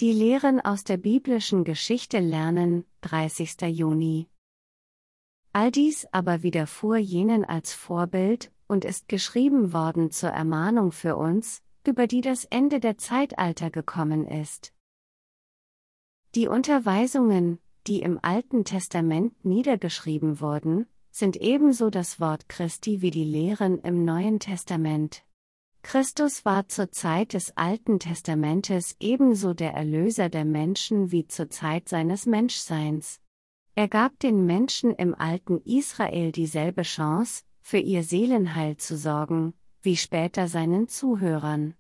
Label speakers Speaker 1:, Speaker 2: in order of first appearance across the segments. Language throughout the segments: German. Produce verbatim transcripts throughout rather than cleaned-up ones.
Speaker 1: Die Lehren aus der biblischen Geschichte lernen, dreißigster Juni. All dies aber widerfuhr jenen als Vorbild und ist geschrieben worden zur Ermahnung für uns, über die das Ende der Zeitalter gekommen ist. Die Unterweisungen, die im Alten Testament niedergeschrieben wurden, sind ebenso das Wort Christi wie die Lehren im Neuen Testament. Christus war zur Zeit des Alten Testamentes ebenso der Erlöser der Menschen wie zur Zeit seines Menschseins. Er gab den Menschen im alten Israel dieselbe Chance, für ihr Seelenheil zu sorgen, wie später seinen Zuhörern.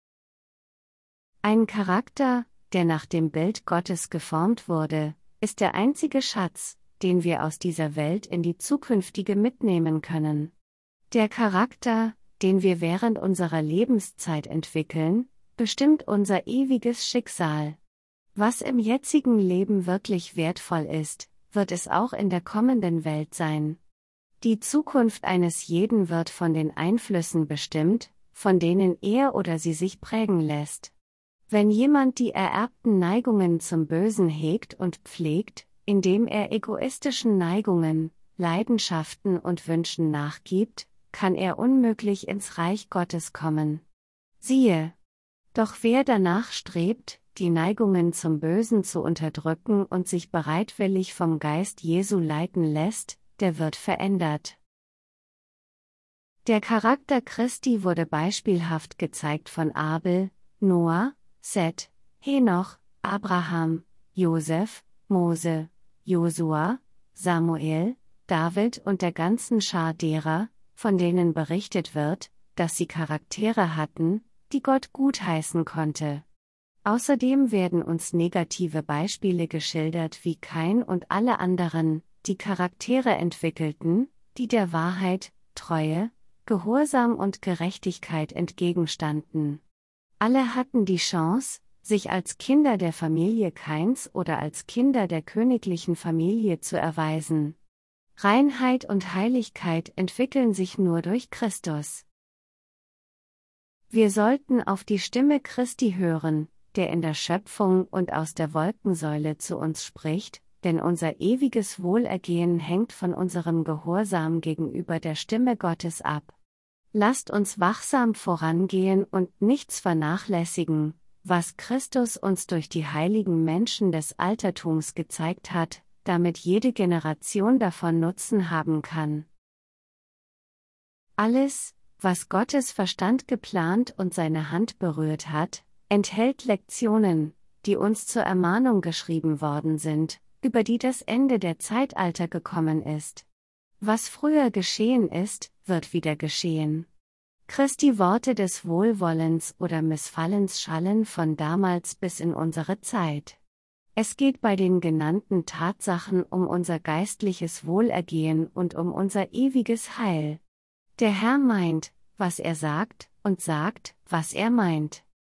Speaker 1: Ein Charakter, der nach dem Bild Gottes geformt wurde, ist der einzige Schatz, den wir aus dieser Welt in die zukünftige mitnehmen können. Der Charakter, den wir während unserer Lebenszeit entwickeln, bestimmt unser ewiges Schicksal. Was im jetzigen Leben wirklich wertvoll ist, wird es auch in der kommenden Welt sein. Die Zukunft eines jeden wird von den Einflüssen bestimmt, von denen er oder sie sich prägen lässt. Wenn jemand die ererbten Neigungen zum Bösen hegt und pflegt, indem er egoistischen Neigungen, Leidenschaften und Wünschen nachgibt, kann er unmöglich ins Reich Gottes kommen. Siehe! Doch wer danach strebt, die Neigungen zum Bösen zu unterdrücken und sich bereitwillig vom Geist Jesu leiten lässt, der wird verändert. Der Charakter Christi wurde beispielhaft gezeigt von Abel, Noah, Seth, Henoch, Abraham, Josef, Mose, Josua, Samuel, David und der ganzen Schar derer, von denen berichtet wird, dass sie Charaktere hatten, die Gott gutheißen konnte. Außerdem werden uns negative Beispiele geschildert wie Kain und alle anderen, die Charaktere entwickelten, die der Wahrheit, Treue, Gehorsam und Gerechtigkeit entgegenstanden. Alle hatten die Chance, sich als Kinder der Familie Kains oder als Kinder der königlichen Familie zu erweisen. Reinheit und Heiligkeit entwickeln sich nur durch Christus. Wir sollten auf die Stimme Christi hören, der in der Schöpfung und aus der Wolkensäule zu uns spricht, denn unser ewiges Wohlergehen hängt von unserem Gehorsam gegenüber der Stimme Gottes ab. Lasst uns wachsam vorangehen und nichts vernachlässigen, was Christus uns durch die heiligen Menschen des Altertums gezeigt hat, damit jede Generation davon Nutzen haben kann. Alles, was Gottes Verstand geplant und seine Hand berührt hat, enthält Lektionen, die uns zur Ermahnung geschrieben worden sind, über die das Ende der Zeitalter gekommen ist. Was früher geschehen ist, wird wieder geschehen. Christi Worte des Wohlwollens oder Missfallens schallen von damals bis in unsere Zeit. Es geht bei den genannten Tatsachen um unser geistliches Wohlergehen und um unser ewiges Heil. Der Herr meint, was er sagt, und sagt, was er meint.